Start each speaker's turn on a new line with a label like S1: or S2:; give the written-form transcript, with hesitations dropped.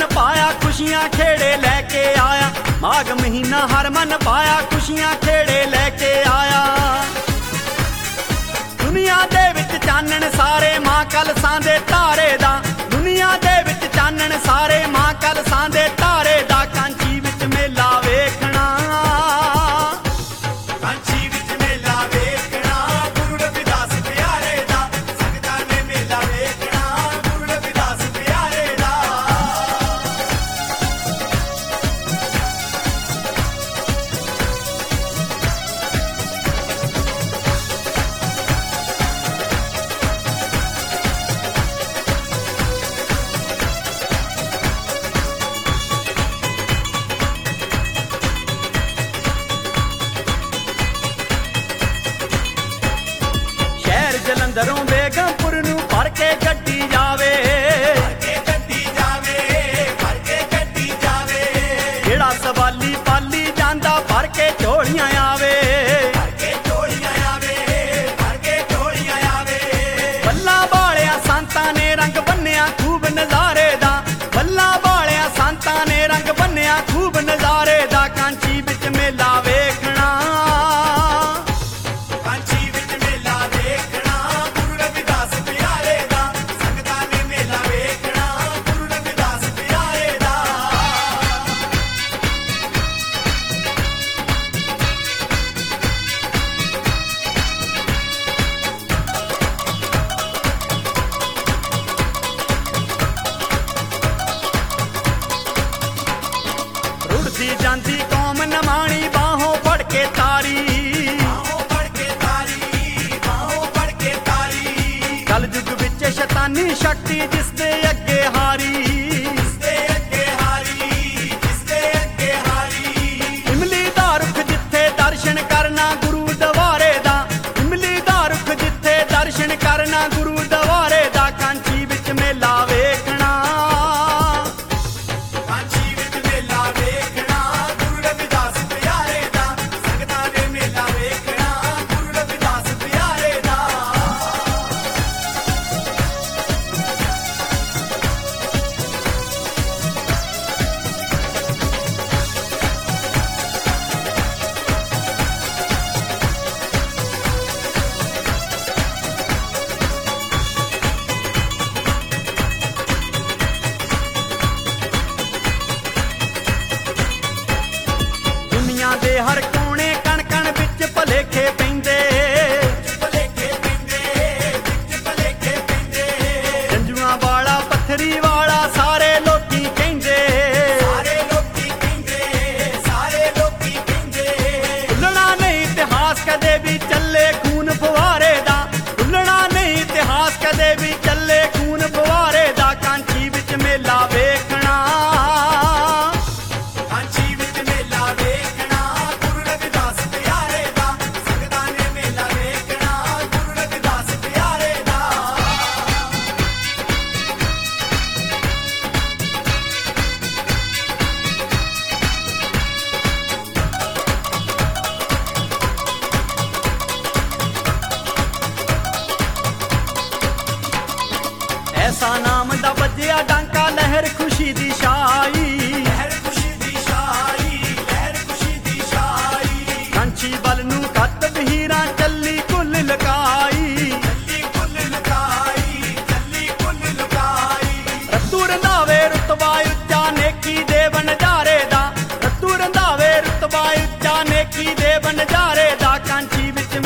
S1: मन पाया खुशियां खेड़े लैके आया। माघ महीना हर मन पाया खुशियां खेड़े लैके आया। दुनिया दे विच चानण सारे मां कलसां दे तारे दा। दुनिया दे विच चानण सारे मां कलसां दे तारे दा। कांची विच मेला वेखना, कांची विच मेला वेखना गुरु रविदास प्यारे दा। संगतां ने मेला वेखना गुरु रविदास प्यारे दा। जलंधरों बेगमपुर नूं भर के गड्डी जावे, भर के गड्डी जावे, भर के गड्डी जावे। जेड़ा सवाली पाली जांदा भर के झोलियां आवे, भर के झोलियां आवे, भर के झोलियां आवे। बल्ला वालिया संतां ने रंग बन्निया खूब नज़ारे दा। बल्ला वालिया संतां ने रंग बन्निया खूब नज़ारे दा। कांची विच मेला वेखना, ਜਾਂਦੀ ਕੌਮ ਨਮਾਣੀ ਬਾਹੋਂ ਫੜ ਕੇ ਤਾਰੀ, ਬਾਹੋਂ ਫੜ ਕੇ ਤਾਰੀ, ਬਾਹੋਂ ਫੜ ਕੇ ਤਾਰੀ। ਕਲਯੁਗ ਵਿੱਚ ਸ਼ੈਤਾਨੀ ਸ਼ਕਤੀ ਜਿਸ ਦੇ ਅੱਗੇ ਹਾਰੀ, ਜਿਸ ਦੇ ਅੱਗੇ ਹਾਰੀ, ਜਿਸ ਦੇ ਅੱਗੇ ਹਾਰੀ। ਇਮਲੀ ਦਾ ਰੁੱਖ ਜਿੱਥੇ ਦਰਸ਼ਨ ਕਰਨਾ ਗੁਰੂ ਦਵਾਰੇ ਦਾ। ਇਮਲੀ ਦਾ ਰੁੱਖ ਜਿੱਥੇ ਦਰਸ਼ਨ ਕਰਨਾ ਗੁਰੂ ਦਵਾਰੇ ਦਾ। ਕਾਂਚੀ ਵਿੱਚ ਮੇਲਾ ਵੇਖਣਾ, ਦੇ ਹਰ ਕੋਨੇ ਕਣ ਕਣ ਵਿੱਚ ਭਲੇਖੇ ਪੈਂਦੇ, ਭਲੇਖੇ ਪੈਂਦੇ, ਵਿੱਚ ਭਲੇਖੇ ਪੈਂਦੇ। ਜੰਜੂਆਂ ਵਾਲਾ ਪੱਥਰੀ ਵਾਲਾ ਸਾਰੇ ਲੋਕੀ ਕਹਿੰਦੇ, ਸਾਰੇ ਲੋਕੀ ਕਹਿੰਦੇ, ਸਾਰੇ ਲੋਕੀ ਕਹਿੰਦੇ। ਭੁੱਲਣਾ ਨਹੀਂ ਇਤਿਹਾਸ ਕਦੇ ਵੀ ਚੱਲੇ ਖੂਨ ਫੁਆਰੇ ਦਾ। ਭੁੱਲਣਾ ਨਹੀਂ ਇਤਿਹਾਸ ਕਦੇ ਵੀ ਚੱਲੇ ਖੂਨ ਫੁਆਰੇ ਦਾ। ਕਾਂਚੀ ਵਿੱਚ ਮੇਲਾ ਵੇਖਣਾ, ਐਸਾ ਨਾਮ ਦਾ ਵੱਜਿਆ ਡਾਂਕਾ ਲਹਿਰ ਖੁਸ਼ੀ ਦੀ ਛਾਈ, ਲਹਿਰ ਖੁਸ਼ੀ ਦੀ ਛਾਈ, ਲਹਿਰ ਖੁਸ਼ੀ ਦੀ ਛਾਈ। ਕਾਂਚੀ ਵੱਲ ਨੂੰ ਕੱਤ ਵਹੀਰਾਂ ਚੱਲੀ ਕੁੱਲ ਲੁਕਾਈ, ਚੱਲੀ ਕੁੱਲ ਲੁਕਾਈ, ਚੱਲੀ ਕੁੱਲ ਲੁਕਾਈ। ਰੱਤੂ ਰੰਧਾਵੇ ਰੁਤਬਾ ਉੱਚਾ ਨੇਕੀ ਦੇ ਨਜ਼ਾਰੇ ਦਾ। ਰੱਤੂ ਰੰਧਾਵੇ ਰੁਤਬਾ ਉੱਚਾ ਨੇਕੀ ਦੇ ਨਜ਼ਾਰੇ ਦਾ। ਕਾਂਚੀ ਵਿੱਚ